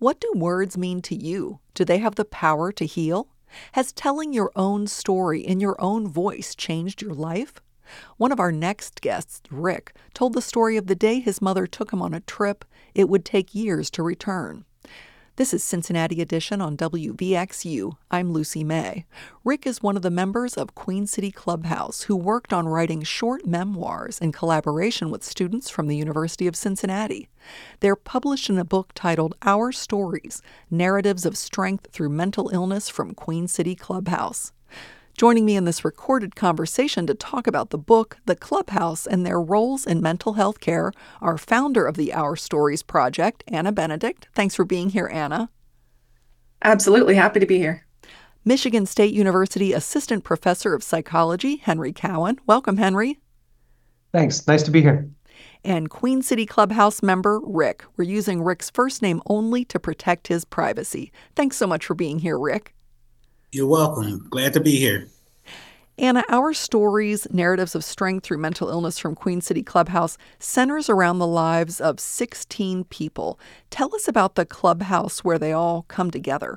What do words mean to you? Do they have the power to heal? Has telling your own story in your own voice changed your life? One of our next guests, Rick, told the story of the day his mother took him on a trip it would take years to return. This is Cincinnati Edition on WVXU. I'm Lucy May. Rick is one of the members of Queen City Clubhouse who worked on writing short memoirs in collaboration with students from the University of Cincinnati. They're published in a book titled Our Stories: Narratives of Strength Through Mental Illness from Queen City Clubhouse. Joining me in this recorded conversation to talk about the book, the Clubhouse, and their roles in mental health care are founder of the Our Stories Project, Anna Benedict. Thanks for being here, Anna. Absolutely. Happy to be here. Michigan State University Assistant Professor of Psychology, Henry Cowan. Welcome, Henry. Thanks. Nice to be here. And Queen City Clubhouse member, Rick. We're using Rick's first name only to protect his privacy. Thanks so much for being here, Rick. You're welcome. Glad to be here. Anna, Our Stories, Narratives of Strength Through Mental Illness from Queen City Clubhouse centers around the lives of 16 people. Tell us about the clubhouse where they all come together.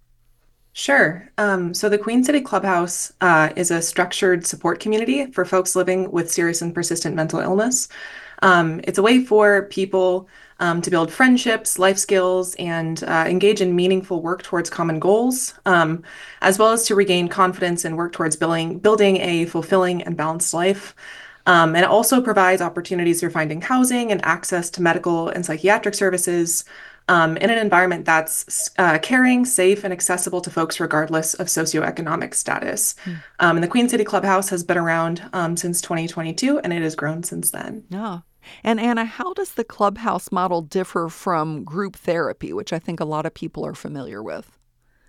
Sure. So the Queen City Clubhouse is a structured support community for folks living with serious and persistent mental illness. It's a way for people to build friendships, life skills, and engage in meaningful work towards common goals, as well as to regain confidence and work towards building a fulfilling and balanced life. And it also provides opportunities for finding housing and access to medical and psychiatric services in an environment that's caring, safe, and accessible to folks regardless of socioeconomic status. And the Queen City Clubhouse has been around since 2022, and it has grown since then. Yeah. And Anna, how does the Clubhouse model differ from group therapy, which I think a lot of people are familiar with?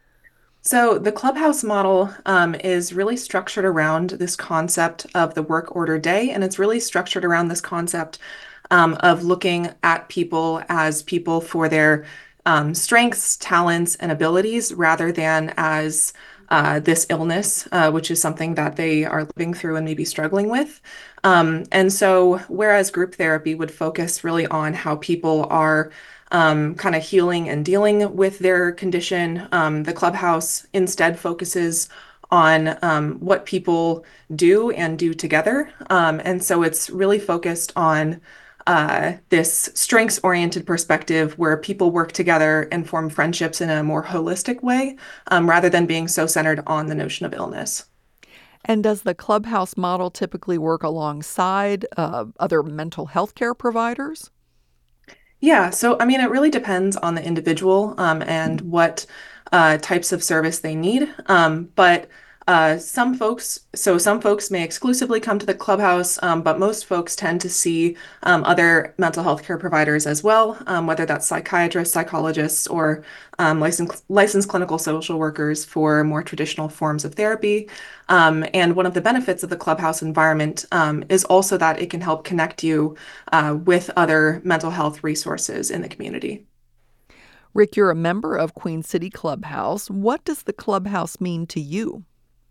So the Clubhouse model is really structured around this concept of the work order day, and it's really structured around this concept of looking at people as people for their strengths, talents, and abilities rather than as this illness, which is something that they are living through and maybe struggling with. And so whereas group therapy would focus really on how people are kind of healing and dealing with their condition, the Clubhouse instead focuses on what people do and do together. And so it's really focused on this strengths-oriented perspective where people work together and form friendships in a more holistic way, rather than being so centered on the notion of illness. And does the Clubhouse model typically work alongside other mental health care providers? Yeah, so I mean, it really depends on the individual and what types of service they need. But some folks may exclusively come to the Clubhouse, but most folks tend to see other mental health care providers as well, whether that's psychiatrists, psychologists, or licensed clinical social workers for more traditional forms of therapy. And one of the benefits of the Clubhouse environment is also that it can help connect you with other mental health resources in the community. Rick, you're a member of Queen City Clubhouse. What does the Clubhouse mean to you?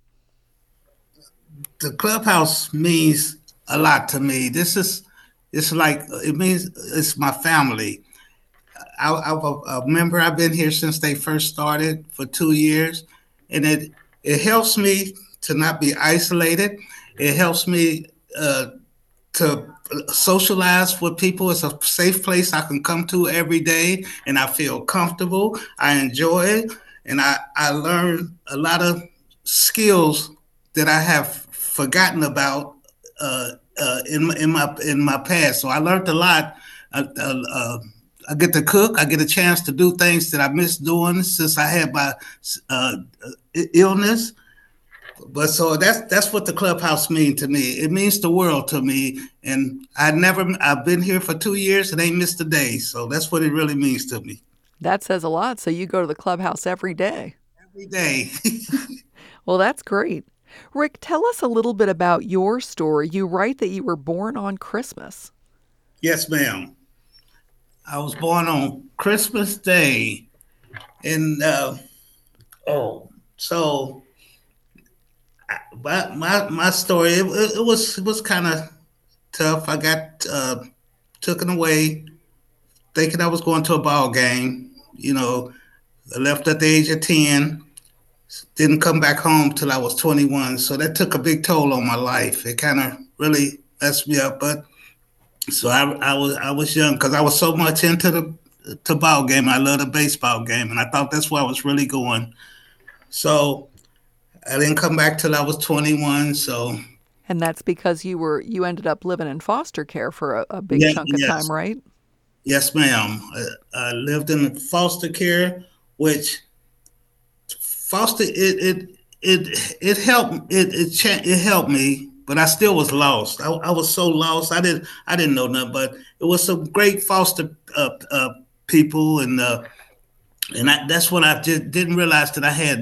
The Clubhouse means a lot to me. It's like, it means it's my family. I'm a member. I've been here since they first started for 2 years, and it helps me to not be isolated. It helps me to socialize with people. It's a safe place I can come to every day, and I feel comfortable. I enjoy it, and I learn a lot of skills that I have forgotten about in my past. So I learned a lot. I get to cook. I get a chance to do things that I missed doing since I had my illness. But so that's what the Clubhouse means to me. It means the world to me. And I've been here for 2 years and ain't missed a day. So that's what it really means to me. That says a lot. So you go to the Clubhouse every day. Every day. Well, that's great. Rick, tell us a little bit about your story. You write that you were born on Christmas. Yes, ma'am. I was born on Christmas Day. And so my story, it was kind of tough. I got taken away thinking I was going to a ball game You know, I left at the age of 10, didn't come back home till I was 21. So that took a big toll on my life. It kind of really messed me up. But so I was young because I was so much into the ball game. I love the baseball game, and I thought that's where I was really going. So I didn't come back till I was 21. So And that's because you ended up living in foster care for a big yeah, chunk of yes, time, right? yes, ma'am. I lived in foster care, which foster it helped it helped me, but I still was lost. I was so lost. I didn't know nothing, but it was some great foster people, and that's what I just didn't realize that I had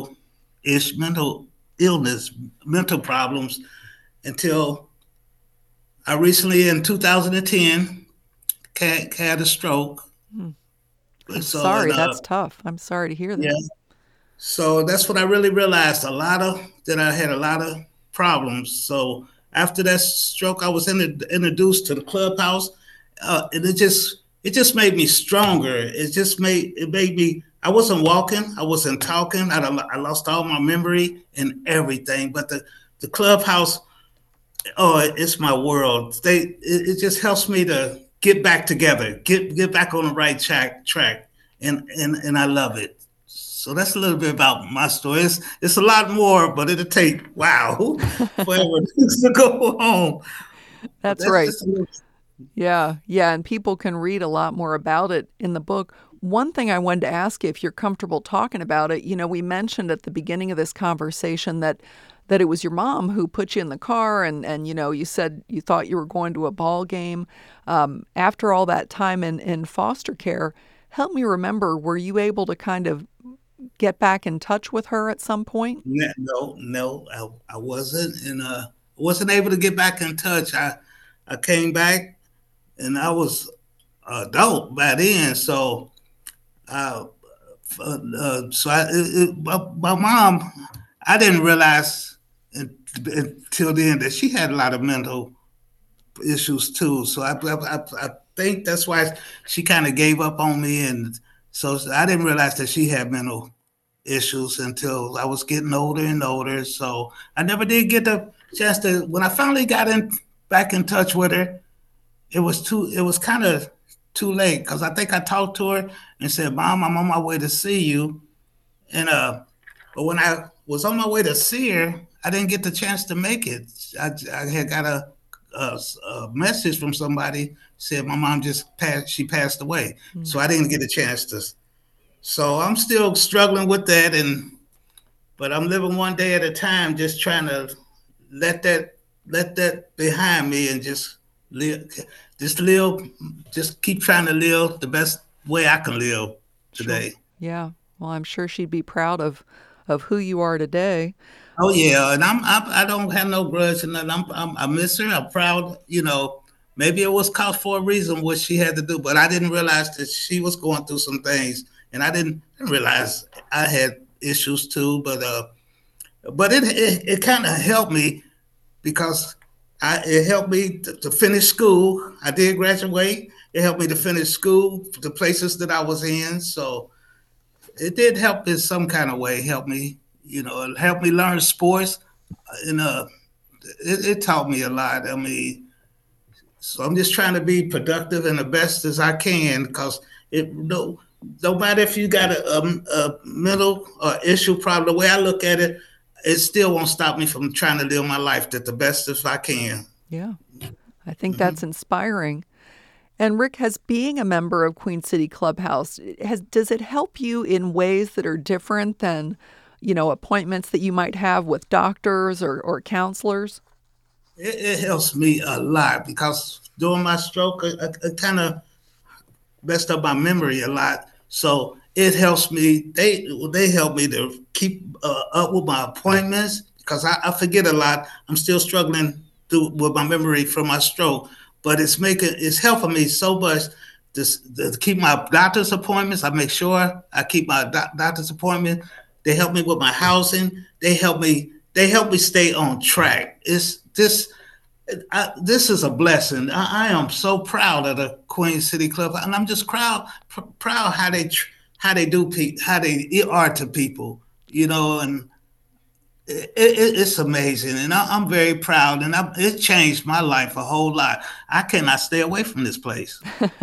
mental illness, mental problems until I recently in 2010 had a stroke. I'm So sorry, that's tough. I'm sorry to hear yeah, that. so that's what I really realized. That I had a lot of problems. So after that stroke, I was introduced to the clubhouse, and it just made me stronger. It made me. I wasn't walking. I wasn't talking. I lost all my memory and everything. But the clubhouse, oh, it's my world. It just helps me to get back together, get back on the right track, and I love it. So that's a little bit about my story. It's a lot more, but it'll take forever to go home. But That's that's right. just a little. Yeah, yeah, and people can read a lot more about it in the book. One thing I wanted to ask you, if you're comfortable talking about it, we mentioned at the beginning of this conversation that it was your mom who put you in the car, and you said you thought you were going to a ball game. After all that time in foster care, help me remember, were you able to kind of get back in touch with her at some point? No, I wasn't, and wasn't able to get back in touch. I came back, and I was adult by then, so. Uh, my mom, I didn't realize until then that she had a lot of mental issues too. So I think that's why she kind of gave up on me, and so I didn't realize that she had mental issues until I was getting older and older. So I never did get the chance to. When I finally got back in touch with her, it was kind of too late because I think I talked to her and said, "Mom, I'm on my way to see you." And but when I was on my way to see her, I didn't get the chance to make it. I had got a message from somebody said my mom just passed. She passed away, so I didn't get a chance to. So I'm still struggling with that, but I'm living one day at a time, just trying to let that behind me and just live, just live, just keep trying to live the best way I can live Sure. today. Yeah. Well, I'm sure she'd be proud of who you are today. Oh yeah, and I don't have no grudge and nothing. I miss her. I'm proud. Maybe it was cause for a reason what she had to do, but I didn't realize that she was going through some things, and I didn't realize I had issues too. But it kind of helped me because it helped me to finish school. I did graduate. It helped me to finish school, the places that I was in. So it did help in some kind of way. Help me, it helped me learn sports, and it taught me a lot. I mean, so I'm just trying to be productive and the best as I can because no matter if you got a mental issue problem, the way I look at it, it still won't stop me from trying to live my life the best as I can. Yeah. I think that's inspiring. And Rick, has being a member of Queen City Clubhouse, does it help you in ways that are different than, appointments that you might have with doctors or counselors? It helps me a lot because during my stroke, it kind of messed up my memory a lot. So it helps me. They help me to keep up with my appointments because I forget a lot. I'm still struggling with my memory from my stroke, but it's helping me so much to keep my doctor's appointments. I make sure I keep my doctor's appointment. They help me with my housing. They help me stay on track. This is a blessing. I am so proud of the Queen City Club, and I'm just proud how they how they how they are to people, and it's amazing, and I'm very proud, and it changed my life a whole lot. I cannot stay away from this place.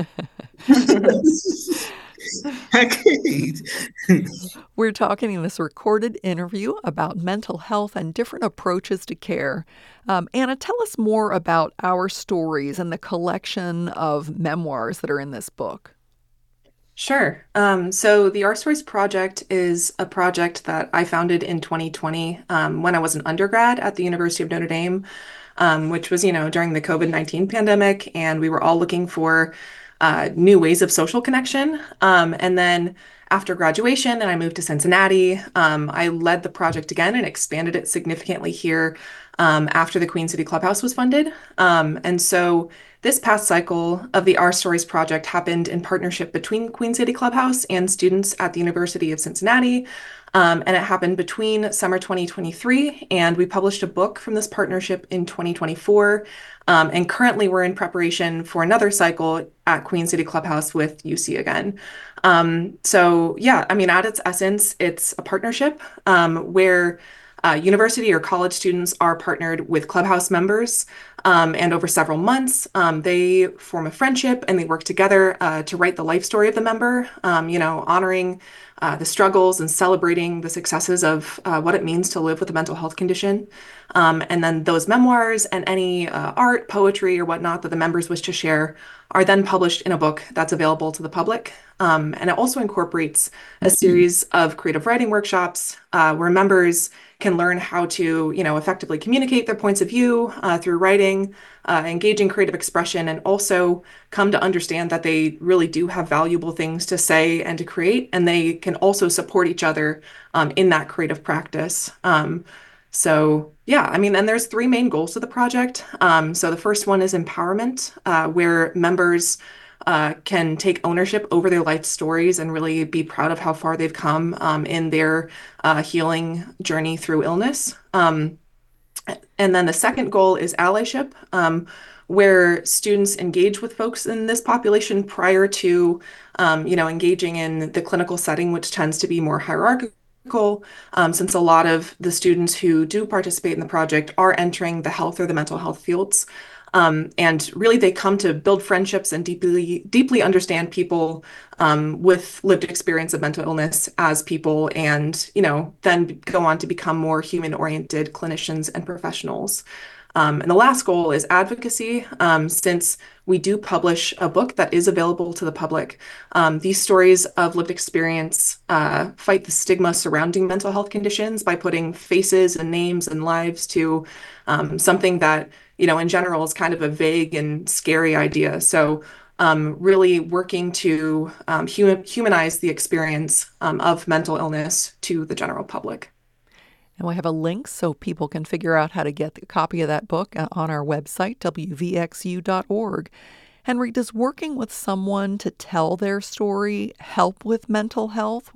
I can't. We're talking in this recorded interview about mental health and different approaches to care. Anna, tell us more about Our Stories and the collection of memoirs that are in this book. Sure. So the Our Stories Project is a project that I founded in 2020 when I was an undergrad at the University of Notre Dame, which was, during the COVID-19 pandemic, and we were all looking for new ways of social connection. And then after graduation, and I moved to Cincinnati, I led the project again and expanded it significantly here after the Queen City Clubhouse was funded. And so this past cycle of the Our Stories project happened in partnership between Queen City Clubhouse and students at the University of Cincinnati. And it happened between summer 2023, and we published a book from this partnership in 2024. And currently we're in preparation for another cycle at Queen City Clubhouse with UC again. So yeah, I mean, at its essence, it's a partnership where university or college students are partnered with Clubhouse members, and over several months, they form a friendship and they work together to write the life story of the member, honoring the struggles and celebrating the successes of what it means to live with a mental health condition. And then those memoirs and any art, poetry, or whatnot that the members wish to share are then published in a book that's available to the public. And it also incorporates a series of creative writing workshops where members can learn how to, effectively communicate their points of view through writing, engage in creative expression, and also come to understand that they really do have valuable things to say and to create, and they can also support each other in that creative practice. So yeah, I mean, and there's three main goals to the project. So the first one is empowerment, where members can take ownership over their life stories and really be proud of how far they've come in their healing journey through illness. And then the second goal is allyship, where students engage with folks in this population prior to, engaging in the clinical setting, which tends to be more hierarchical. Since a lot of the students who do participate in the project are entering the health or the mental health fields. And really, they come to build friendships and deeply understand people with lived experience of mental illness as people, and then go on to become more human-oriented clinicians and professionals. And the last goal is advocacy. Since we do publish a book that is available to the public, these stories of lived experience fight the stigma surrounding mental health conditions by putting faces and names and lives to something that, in general is kind of a vague and scary idea. So really working to humanize the experience of mental illness to the general public. And we have a link so people can figure out how to get a copy of that book on our website, wvxu.org. Henry, does working with someone to tell their story help with mental health?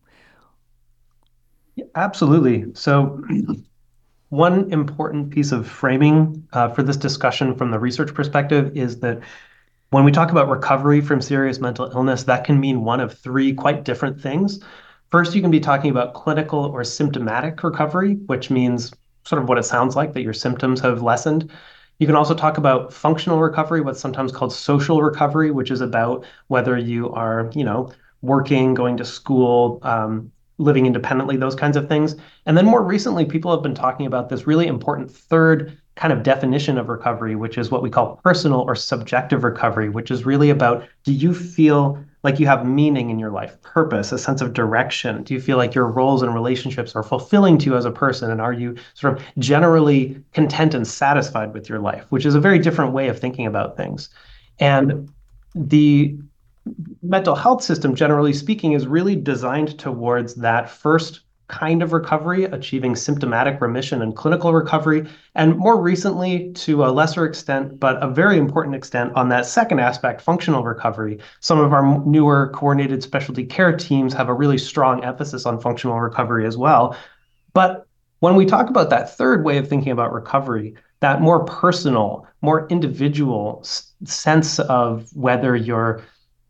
Absolutely. So one important piece of framing for this discussion from the research perspective is that when we talk about recovery from serious mental illness, that can mean one of three quite different things. First, you can be talking about clinical or symptomatic recovery, which means sort of what it sounds like, that your symptoms have lessened. You can also talk about functional recovery, what's sometimes called social recovery, which is about whether you are, working, going to school, living independently, those kinds of things. And then more recently, people have been talking about this really important third kind of definition of recovery, which is what we call personal or subjective recovery, which is really about, do you feel like you have meaning in your life, purpose, a sense of direction? Do you feel like your roles and relationships are fulfilling to you as a person? And are you sort of generally content and satisfied with your life, which is a very different way of thinking about things. And the mental health system, generally speaking, is really designed towards that first kind of recovery, achieving symptomatic remission and clinical recovery, and more recently, to a lesser extent, but a very important extent, on that second aspect, functional recovery. Some of our newer coordinated specialty care teams have a really strong emphasis on functional recovery as well. But when we talk about that third way of thinking about recovery, that more personal, more individual sense of whether you're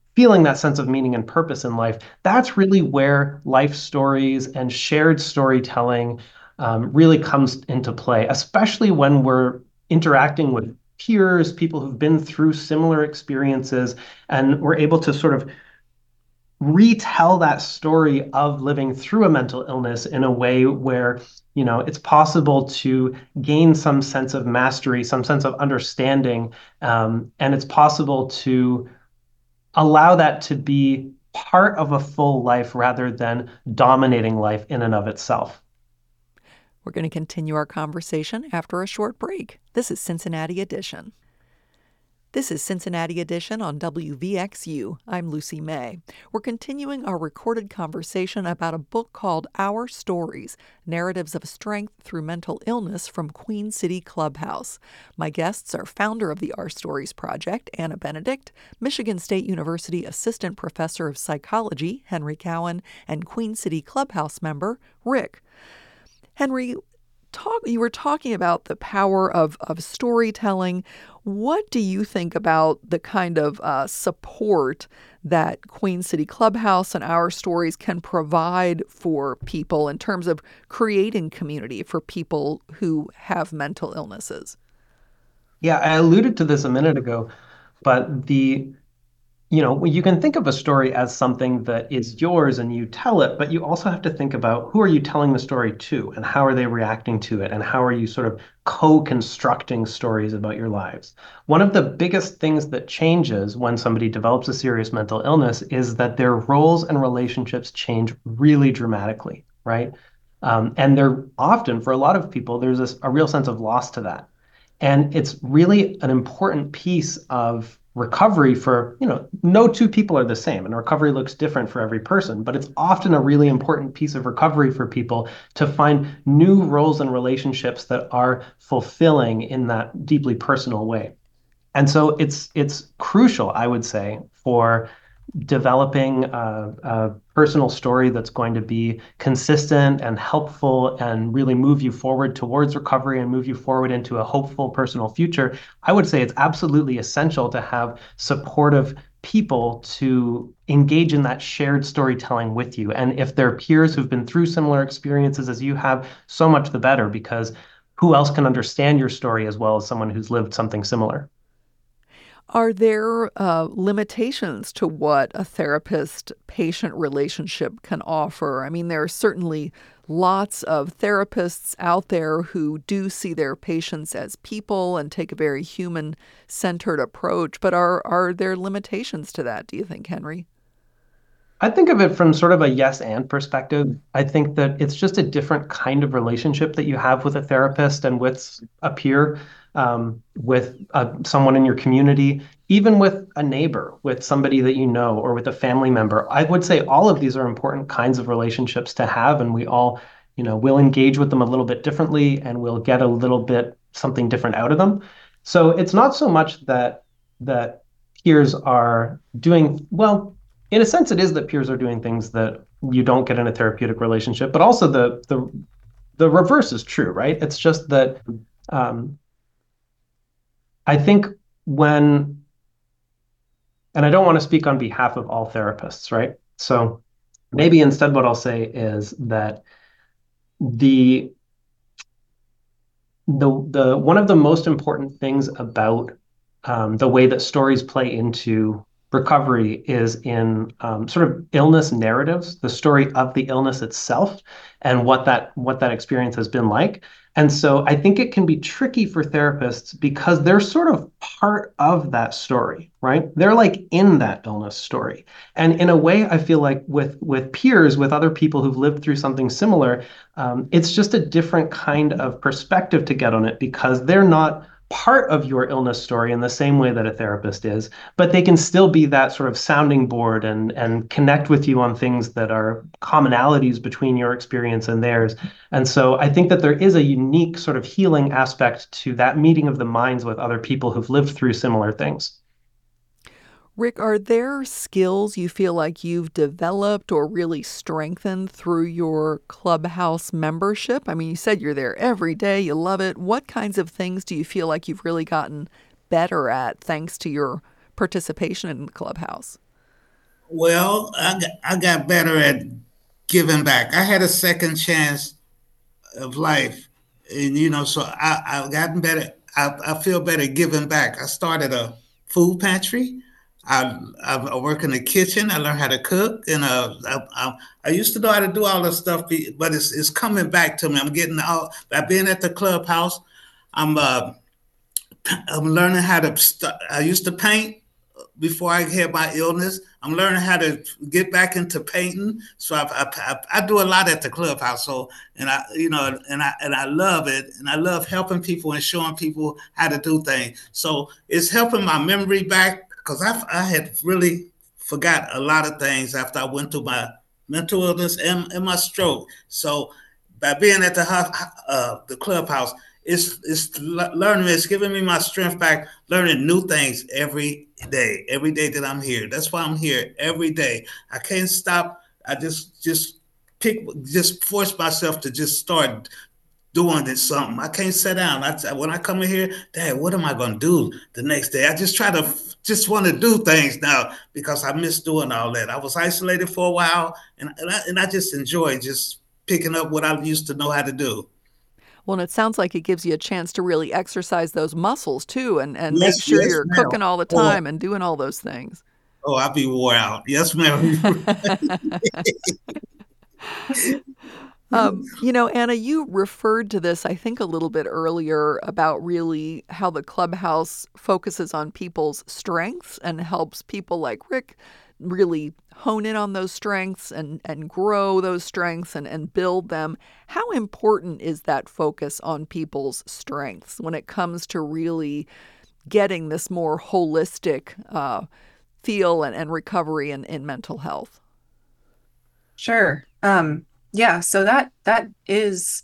feeling that sense of meaning and purpose in life, that's really where life stories and shared storytelling really comes into play, especially when we're interacting with peers, people who've been through similar experiences, and we're able to sort of retell that story of living through a mental illness in a way where it's possible to gain some sense of mastery, some sense of understanding, and it's possible to allow that to be part of a full life rather than dominating life in and of itself. We're going to continue our conversation after a short break. This is Cincinnati Edition. This is Cincinnati Edition on WVXU. I'm Lucy May. We're continuing our recorded conversation about a book called Our Stories, Narratives of Strength Through Mental Illness from Queen City Clubhouse. My guests are founder of the Our Stories Project, Anna Benedict, Michigan State University Assistant Professor of Psychology, Henry Cowan, and Queen City Clubhouse member, Rick. Henry, you were talking about the power of storytelling. What do you think about the kind of support that Queen City Clubhouse and Our Stories can provide for people in terms of creating community for people who have mental illnesses? Yeah, I alluded to this a minute ago, but you can think of a story as something that is yours and you tell it, but you also have to think about who are you telling the story to and how are they reacting to it and how are you sort of co-constructing stories about your lives. One of the biggest things that changes when somebody develops a serious mental illness is that their roles and relationships change really dramatically, right? And they're often, for a lot of people, there's a real sense of loss to that. And it's really an important piece of recovery for, no two people are the same, and recovery looks different for every person, but it's often a really important piece of recovery for people to find new roles and relationships that are fulfilling in that deeply personal way. And so it's crucial, I would say, for developing a personal story that's going to be consistent and helpful and really move you forward towards recovery and move you forward into a hopeful personal future. I would say it's absolutely essential to have supportive people to engage in that shared storytelling with you. And if they're peers who've been through similar experiences as you have, so much the better, because who else can understand your story as well as someone who's lived something similar? Are there limitations to what a therapist-patient relationship can offer? I mean, there are certainly lots of therapists out there who do see their patients as people and take a very human-centered approach, but are there limitations to that, do you think, Henry? I think of it from sort of a yes and perspective. I think that it's just a different kind of relationship that you have with a therapist and with a peer, with someone in your community, even with a neighbor, with somebody that you know, or with a family member. I would say all of these are important kinds of relationships to have, and we all, will engage with them a little bit differently, and we'll get a little bit something different out of them. So it's not so much that peers are doing well. In a sense, it is that peers are doing things that you don't get in a therapeutic relationship, but also the reverse is true, right? It's just that I think and I don't want to speak on behalf of all therapists, right? So maybe instead what I'll say is that the one of the most important things about the way that stories play into recovery is in sort of illness narratives, the story of the illness itself and what that experience has been like. And so I think it can be tricky for therapists because they're sort of part of that story, right? They're like in that illness story. And in a way, I feel like with peers, with other people who've lived through something similar, it's just a different kind of perspective to get on it because they're not part of your illness story in the same way that a therapist is, but they can still be that sort of sounding board and connect with you on things that are commonalities between your experience and theirs. And so I think that there is a unique sort of healing aspect to that meeting of the minds with other people who've lived through similar things. Rick, are there skills you feel like you've developed or really strengthened through your Clubhouse membership? I mean, you said you're there every day, you love it. What kinds of things do you feel like you've really gotten better at thanks to your participation in the Clubhouse? Well, I got better at giving back. I had a second chance of life, and so I've gotten better. I feel better giving back. I started a food pantry. I work in the kitchen. I learned how to cook, and I used to know how to do all this stuff, but it's coming back to me. I'm getting out by being at the clubhouse. I'm uh, I'm learning how to. I used to paint before I had my illness. I'm learning how to get back into painting. So I do a lot at the clubhouse. So and I and I love it, and I love helping people and showing people how to do things. So it's helping my memory back because I had really forgot a lot of things after I went through my mental illness and my stroke. So by being at the clubhouse, it's learning. It's giving me my strength back, learning new things every day. Every day that I'm here, that's why I'm here every day. I can't stop. I just force myself to just start doing this something. I can't sit down. When I come in here, Dad, what am I going to do the next day? I just try to just want to do things now because I miss doing all that. I was isolated for a while, and I just enjoy just picking up what I used to know how to do. Well, and it sounds like it gives you a chance to really exercise those muscles too and make Yes, sure yes, you're ma'am. cooking all the Oh, time and doing all those things. I'll be wore out. Yes, ma'am. Anna, you referred to this, I think, a little bit earlier about really how the clubhouse focuses on people's strengths and helps people like Rick really hone in on those strengths and grow those strengths and build them. How important is that focus on people's strengths when it comes to really getting this more holistic feel and recovery in mental health? Sure. Yeah, so that is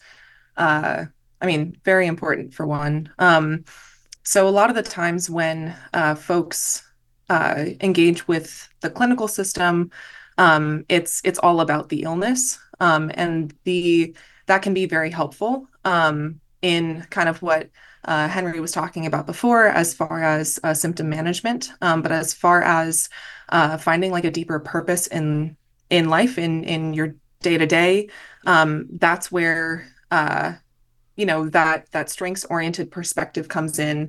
very important for one. So a lot of the times when folks engage with the clinical system, it's all about the illness, and the that can be very helpful in kind of what Henry was talking about before, as far as symptom management. But as far as finding like a deeper purpose in life, in your day to day, that's where that strengths oriented perspective comes in,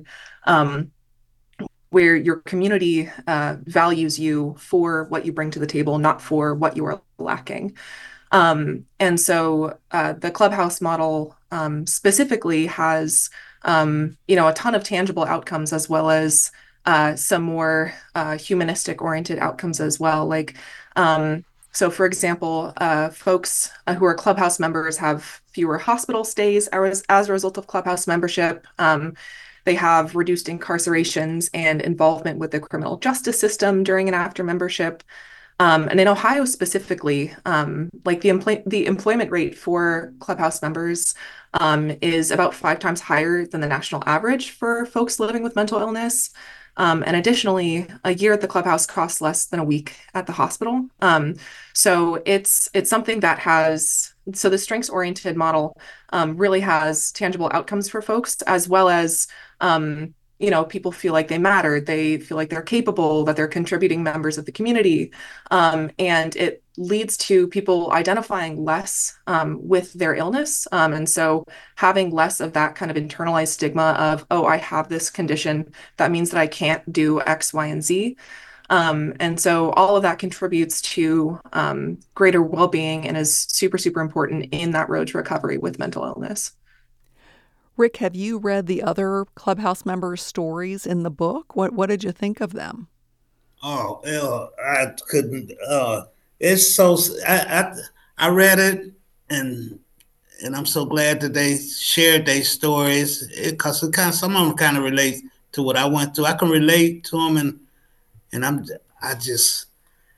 where your community values you for what you bring to the table, not for what you are lacking. And so the clubhouse model specifically has a ton of tangible outcomes, as well as some more humanistic oriented outcomes as well. Like so, for example, folks who are Clubhouse members have fewer hospital stays as a result of Clubhouse membership. They have reduced incarcerations and involvement with the criminal justice system during and after membership. And in Ohio specifically, like the employment rate for Clubhouse members is about 5 times higher than the national average for folks living with mental illness. And additionally, a year at the clubhouse costs less than a week at the hospital. So it's something that so the strengths-oriented model really has tangible outcomes for folks, as well as people feel like they matter. They feel like they're capable, that they're contributing members of the community. And it leads to people identifying less with their illness. And so having less of that kind of internalized stigma of, oh, I have this condition, that means that I can't do X, Y, and Z. And so all of that contributes to greater well-being and is super, super important in that road to recovery with mental illness. Rick, have you read the other Clubhouse members' stories in the book? What did you think of them? Oh, I couldn't. It's so. I read it, and I'm so glad that they shared their stories, because some of them kind of relate to what I went through. I can relate to them, and I just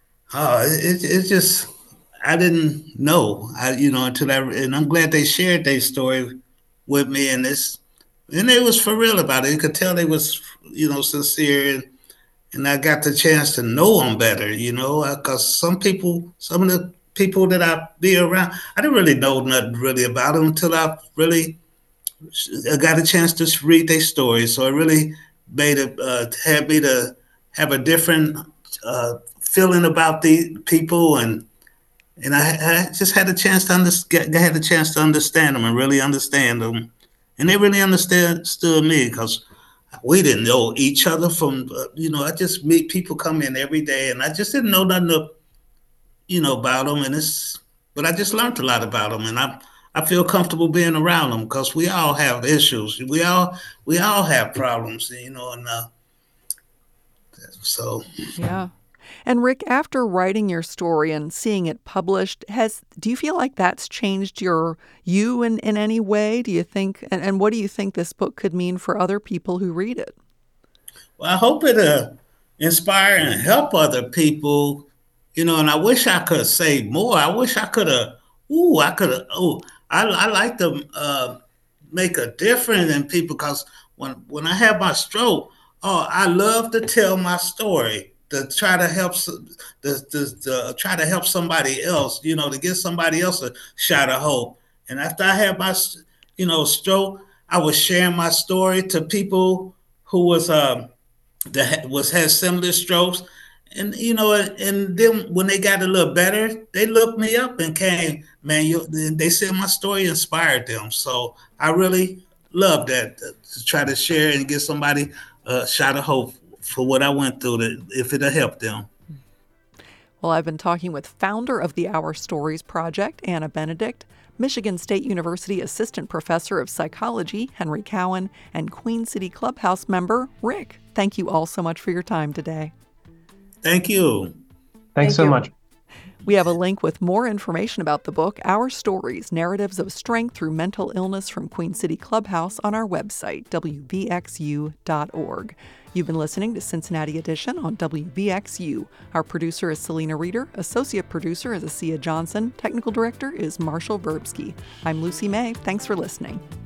it just I didn't know until and I'm glad they shared their story with me, and they was for real about it. You could tell they was sincere, and I got the chance to know them better, because some of the people that I be around, I didn't really know nothing really about them until I got a chance to read their stories. So it really had me to have a different feeling about the people, and I just had a chance to understand them and really understand them, and they really understood me because we didn't know each other from I just meet people come in every day, and I just didn't know nothing about them, but I just learned a lot about them, and I feel comfortable being around them because we all have issues, we all have problems, and so Yeah. And Rick, after writing your story and seeing it published, do you feel like that's changed you in any way? Do you think, and what do you think this book could mean for other people who read it? Well, I hope it inspire and help other people, and I wish I could say more. I wish I could have. I like to make a difference in people because when I had my stroke, I love to tell my story to try to help try to help somebody else, to give somebody else a shot of hope. And after I had my stroke, I was sharing my story to people who had similar strokes, and and then when they got a little better, they looked me up and came, man. They said my story inspired them, so I really love that, to try to share and give somebody a shot of hope for what I went through, if it'll help them. Well, I've been talking with founder of the Our Stories Project, Anna Benedict, Michigan State University Assistant Professor of Psychology, Henry Cowan, and Queen City Clubhouse member, Rick. Thank you all so much for your time today. Thank you. Thanks so much. We have a link with more information about the book, Our Stories, Narratives of Strength Through Mental Illness from Queen City Clubhouse, on our website, wbxu.org. You've been listening to Cincinnati Edition on WBXU. Our producer is Selena Reeder. Associate producer is Asia Johnson. Technical director is Marshall Verbsky. I'm Lucy May. Thanks for listening.